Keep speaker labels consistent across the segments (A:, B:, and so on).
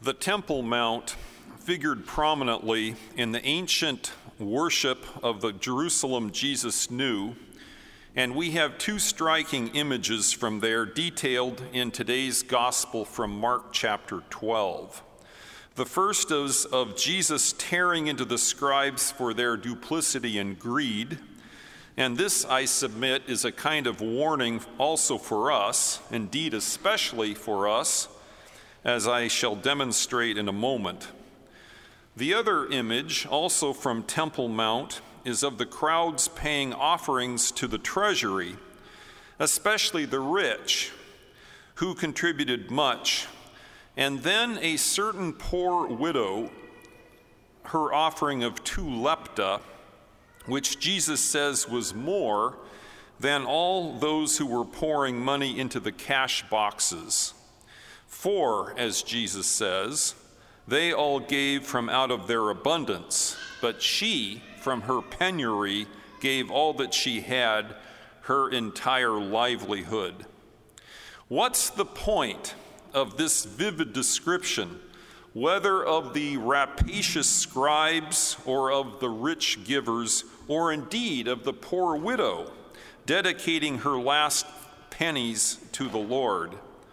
A: The Temple Mount figured prominently in the ancient worship of the Jerusalem Jesus knew, and we have two striking images from there detailed in today's gospel from Mark chapter 12. The first is of Jesus tearing into the scribes for their duplicity and greed, and this, I submit, is a kind of warning also for us, indeed especially for us, as I shall demonstrate in a moment. The other image, also from Temple Mount, is of the crowds paying offerings to the treasury, especially the rich, who contributed much, and then a certain poor widow, her offering of 2 lepta, which Jesus says was more than all those who were pouring money into the cash boxes. For, as Jesus says, they all gave from out of their abundance, but she, from her penury, gave all that she had, her entire livelihood. What's the point of this vivid description, whether of the rapacious scribes or of the rich givers, or indeed of the poor widow dedicating her last pennies to the Lord?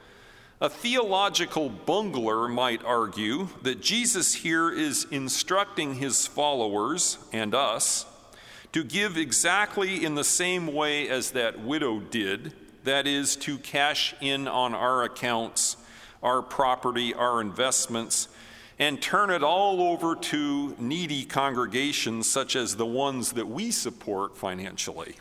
A: A theological bungler might argue that Jesus here is instructing his followers and us to give exactly in the same way as that widow did, that is, to cash in on our accounts, our property, our investments, and turn it all over to needy congregations such as the ones that we support financially.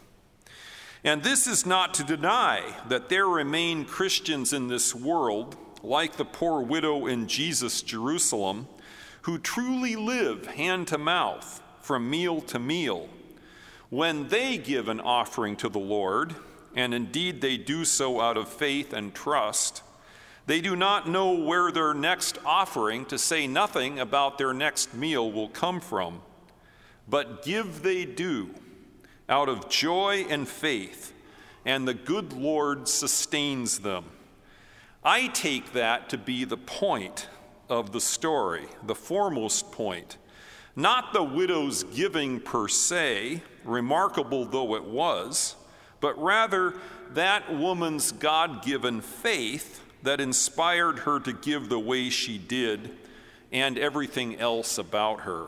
A: And this is not to deny that there remain Christians in this world, like the poor widow in Jesus' Jerusalem, who truly live hand to mouth, from meal to meal. When they give an offering to the Lord, and indeed they do so out of faith and trust, they do not know where their next offering, to say nothing about their next meal, will come from. But give they do, out of joy and faith, and the good Lord sustains them. I take that to be the point of the story, the foremost point. Not the widow's giving per se, remarkable though it was, but rather that woman's God-given faith that inspired her to give the way she did and everything else about her.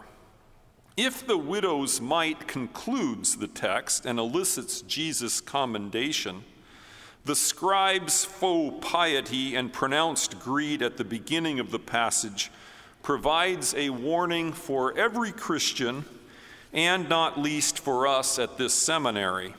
A: If the widow's mite concludes the text and elicits Jesus' commendation, the scribe's faux piety and pronounced greed at the beginning of the passage provides a warning for every Christian, and not least for us at this seminary.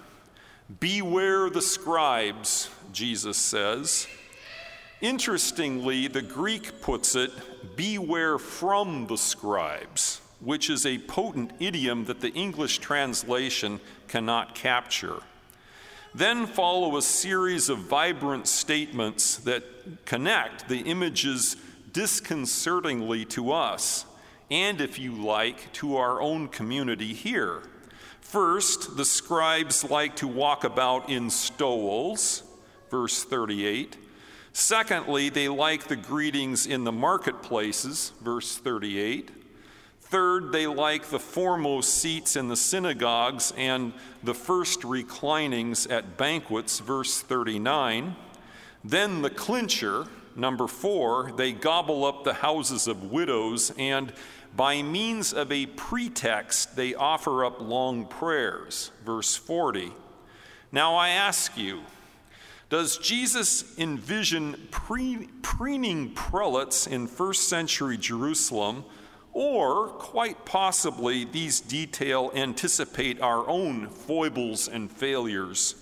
A: Beware the scribes, Jesus says. Interestingly, the Greek puts it, beware from the scribes, which is a potent idiom that the English translation cannot capture. Then follow a series of vibrant statements that connect the images disconcertingly to us, and if you like, to our own community here. First, the scribes like to walk about in stoles, verse 38. Secondly, they like the greetings in the marketplaces, verse 38. Third, they like the foremost seats in the synagogues and the first reclinings at banquets, verse 39. Then the clincher, number 4, they gobble up the houses of widows, and by means of a pretext, they offer up long prayers, verse 40. Now I ask you, does Jesus envision preening prelates in first century Jerusalem, or quite possibly these details anticipate our own foibles and failures?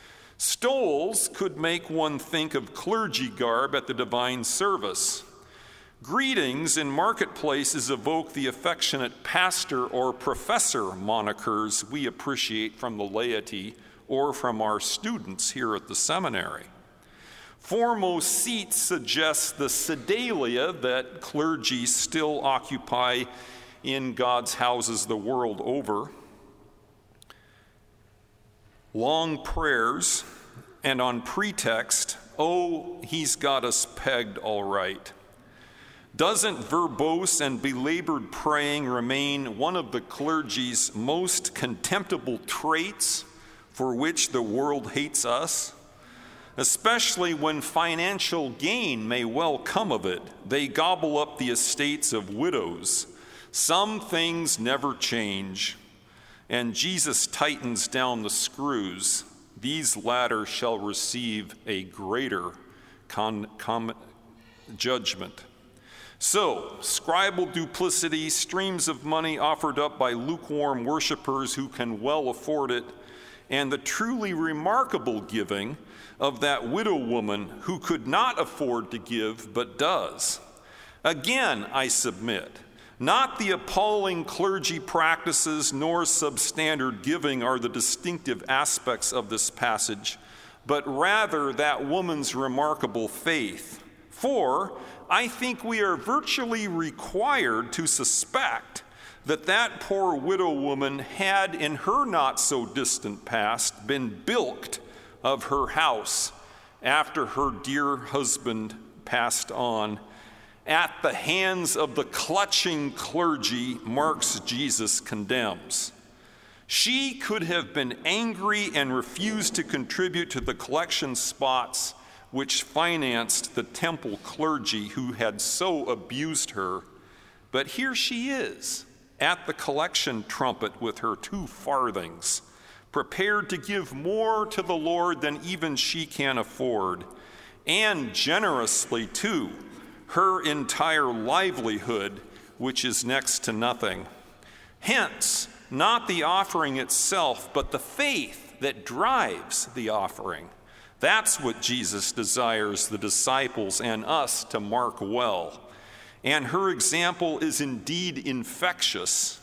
A: Stoles could make one think of clergy garb at the divine service. Greetings in marketplaces evoke the affectionate pastor or professor monikers we appreciate from the laity or from our students here at the seminary. Foremost seats suggest the sedalia that clergy still occupy in God's houses the world over. Long prayers, and on pretext, oh, he's got us pegged all right. Doesn't verbose and belabored praying remain one of the clergy's most contemptible traits for which the world hates us? Especially when financial gain may well come of it, they gobble up the estates of widows. Some things never change, and Jesus tightens down the screws. These latter shall receive a greater judgment. So, scribal duplicity, streams of money offered up by lukewarm worshipers who can well afford it, and the truly remarkable giving of that widow woman who could not afford to give but does. Again, I submit, not the appalling clergy practices nor substandard giving are the distinctive aspects of this passage, but rather that woman's remarkable faith. For I think we are virtually required to suspect that poor widow woman had in her not so distant past been bilked of her house after her dear husband passed on at the hands of the clutching clergy Mark's Jesus condemns. She could have been angry and refused to contribute to the collection spots which financed the temple clergy who had so abused her. But here she is at the collection trumpet with her 2 farthings, prepared to give more to the Lord than even she can afford, and generously too, her entire livelihood, which is next to nothing. Hence, not the offering itself, but the faith that drives the offering. That's what Jesus desires the disciples and us to mark well. And her example is indeed infectious.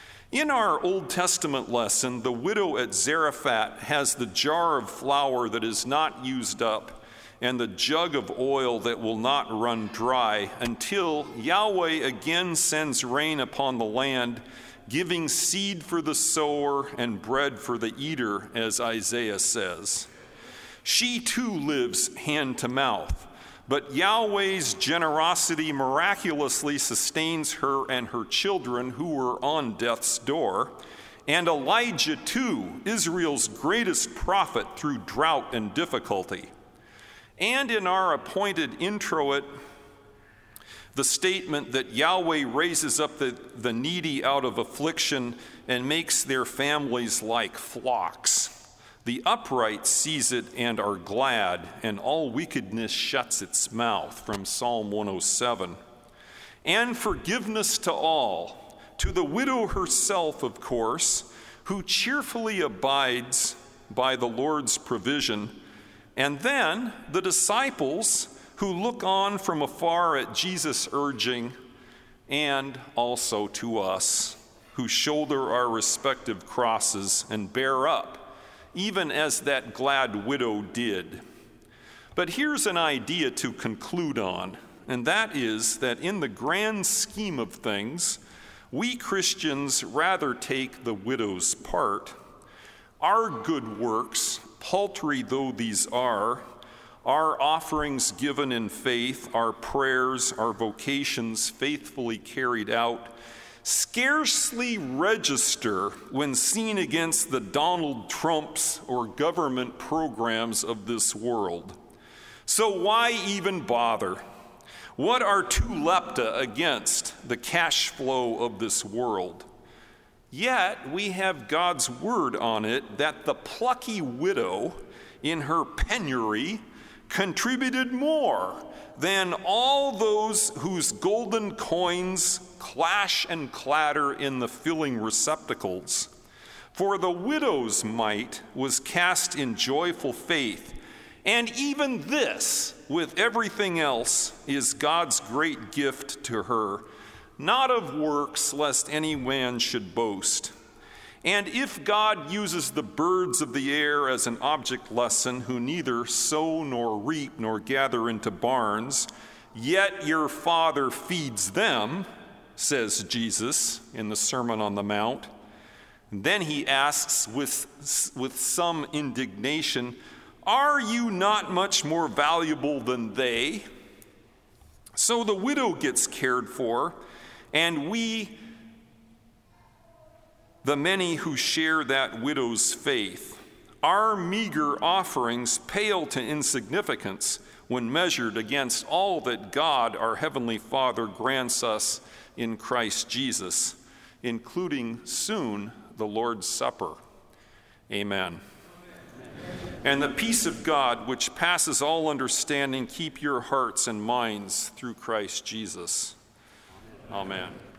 A: In our Old Testament lesson, the widow at Zarephath has the jar of flour that is not used up and the jug of oil that will not run dry until Yahweh again sends rain upon the land, giving seed for the sower and bread for the eater, as Isaiah says. She too lives hand to mouth, but Yahweh's generosity miraculously sustains her and her children who were on death's door, and Elijah too, Israel's greatest prophet through drought and difficulty. And in our appointed introit, the statement that Yahweh raises up the needy out of affliction and makes their families like flocks. The upright sees it and are glad, and all wickedness shuts its mouth, from Psalm 107. And forgiveness to all, to the widow herself, of course, who cheerfully abides by the Lord's provision, and then the disciples who look on from afar at Jesus' urging, and also to us, who shoulder our respective crosses and bear up, even as that glad widow did. But here's an idea to conclude on, and that is that in the grand scheme of things, we Christians rather take the widow's part. Our good works, paltry though these are, our offerings given in faith, our prayers, our vocations faithfully carried out, scarcely register when seen against the Donald Trumps or government programs of this world. So why even bother? What are 2 lepta against the cash flow of this world? Yet we have God's word on it that the plucky widow in her penury contributed more than all those whose golden coins clash and clatter in the filling receptacles. For the widow's mite was cast in joyful faith, and even this, with everything else, is God's great gift to her, not of works, lest any man should boast. And if God uses the birds of the air as an object lesson, who neither sow nor reap nor gather into barns, yet your Father feeds them, says Jesus in the Sermon on the Mount. And then he asks with some indignation, are you not much more valuable than they? So the widow gets cared for, and we, the many who share that widow's faith, our meager offerings pale to insignificance when measured against all that God, our Heavenly Father, grants us in Christ Jesus, including soon the Lord's Supper. Amen. And the peace of God, which passes all understanding, keep your hearts and minds through Christ Jesus. Amen.